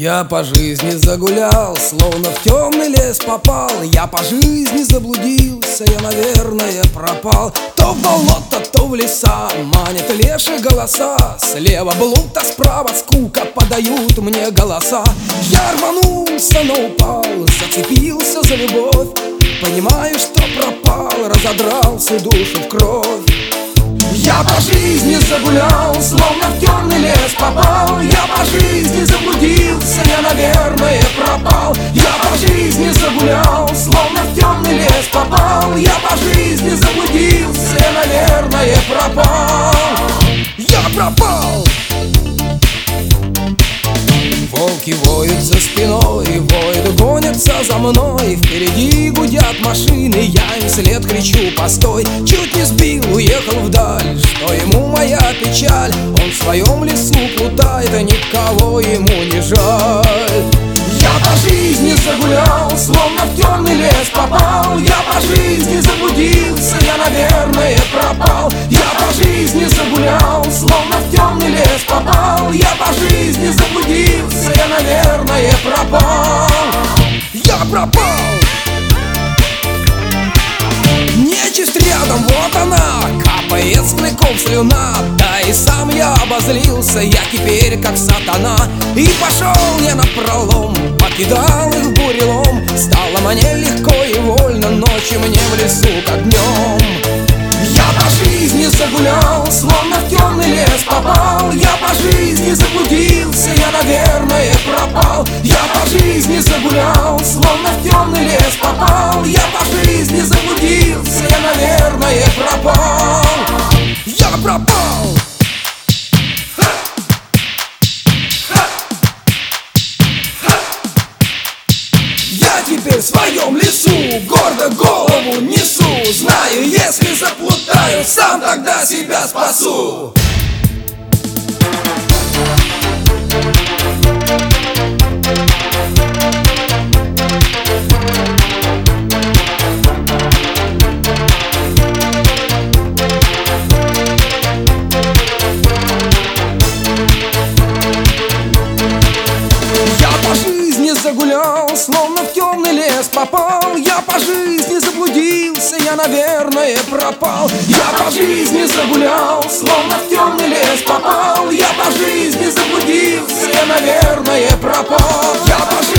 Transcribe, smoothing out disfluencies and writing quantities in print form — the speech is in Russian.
Я по жизни загулял, словно в темный лес попал. Я по жизни заблудился, я, наверное, пропал. То в болото, то в леса манят лешие голоса. Слева блуд, а справа скука подают мне голоса. Я рванулся, но упал, зацепился за любовь. Понимаю, что пропал, разодрался душу в кровь. Я по жизни загулял, словно в темный лес попал. Я по жизни заблудился, я, наверное, пропал. Я по жизни загулял, словно в темный лес попал. Я по жизни заблудился, я, наверное, пропал. Я пропал! Волки воют за спиной, воют, гонятся за мной. Впереди гудят машины, я им вслед кричу: постой! Чуть не сбил, уехал вдаль, что ему моя печаль? Он в своем лесу плутает, а никого ему не жаль. Я по жизни загулял, словно в темный лес попал. Я по жизни заблудился, я, наверное, пропал. Я по жизни загулял, словно в темный лес попал. Я по жизни заблудился, я, наверное, пропал. Я пропал! Нечисть рядом, вот она, капает с клыков слюна. Да и сам я обозлился, я теперь как сатана. И пошел я напролом, покидал их бурелом. Стало мне легко и вольно, ночью мне в лесу как днем. Я по жизни загулял, словно в темный лес попал. Я по жизни заблудился, я, наверное, пропал. Я по жизни загулял, словно в темный лес попал. Я по жизни заблудился, я, наверное, пропал. Я пропал! Я теперь в своем лесу гордо голову несу. Знаю, если заплутаю, сам тогда себя спасу. Загулял, словно в темный лес попал. Я по жизни заблудился, я, наверное, пропал. Я по жизни загулял, словно в темный лес попал. Я по жизни заблудился, я, наверное, пропал. Я по